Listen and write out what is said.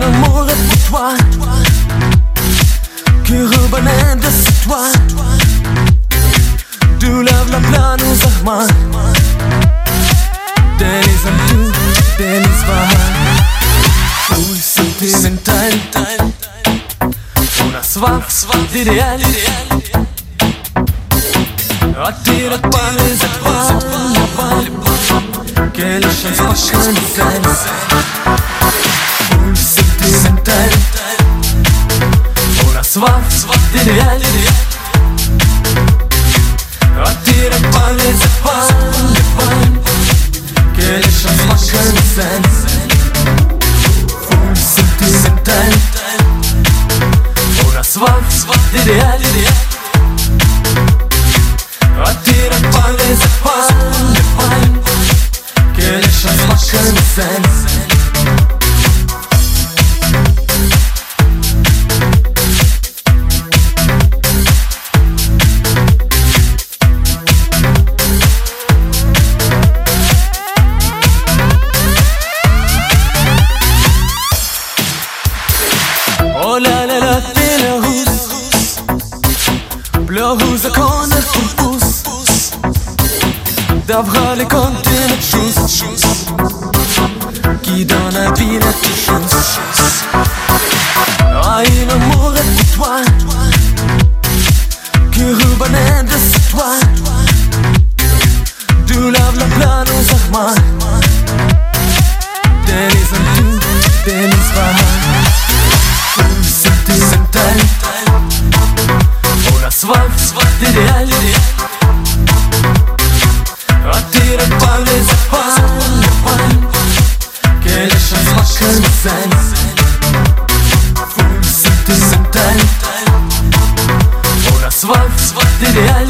un amour pour toi que revenait de ce toit. Du love la plan uz ahma Deniz antu, deniz bahar. Muy sentimental, una soif d'idéal. Attire par les étoiles, quelle chance pas connaissance. Muy sentimental, una soif d'idéal. Attire par les étoiles, quelle chance pas connaissance. Muy sentimental, una soif d'idéal. Attire par les étoiles, quelle chance pas connaissance. Oh la la la, t'es le rousse, bleu rouge qu'on a tout pousse. D'avoir les comptes d'une chose qui donne la vie à toute chose. Ah, un amour pour toi que revenait de ce toit. Du love la plan aux armes. Deniz antu, deniz bahar. Sentimental, una soif d'idéal. Attiré par les étoiles, quelle chance pas connaissance. Full sentimental, una soif d'idéal.